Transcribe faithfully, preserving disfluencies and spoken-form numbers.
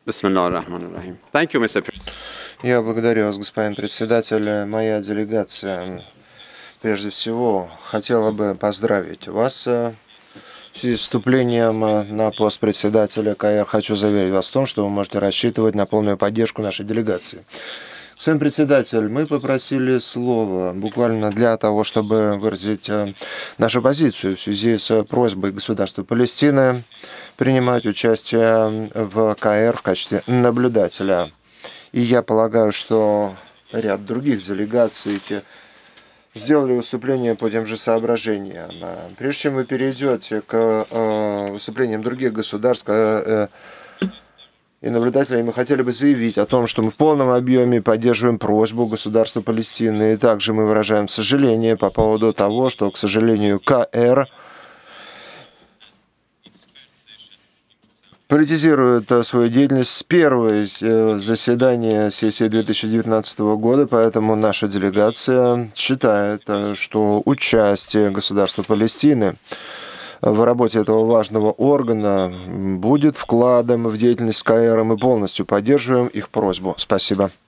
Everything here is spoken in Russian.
Bismillahir-Rahmanir-Rahim. Thank you, мистер Я благодарю вас, господин председатель. Моя делегация, прежде всего, хотела бы поздравить вас в связи с вступлением на пост председателя КАИР. Хочу заверить вас в том, что вы можете рассчитывать на полную поддержку нашей делегации. Господин председатель, мы попросили слова буквально для того, чтобы выразить нашу позицию в связи с просьбой государства Палестины принимать участие в КАИР в качестве наблюдателя. И я полагаю, что ряд других делегаций сделали выступление по тем же соображениям. Прежде чем вы перейдете к выступлениям других государств и наблюдателей, мы хотели бы заявить о том, что мы в полном объеме поддерживаем просьбу государства Палестины. И также мы выражаем сожаление по поводу того, что, к сожалению, КАИР политизирует свою деятельность с первого заседания сессии две тысячи девятнадцатого года, поэтому наша делегация считает, что участие государства Палестины в работе этого важного органа будет вкладом в деятельность КАИР, и мы полностью поддерживаем их просьбу. Спасибо.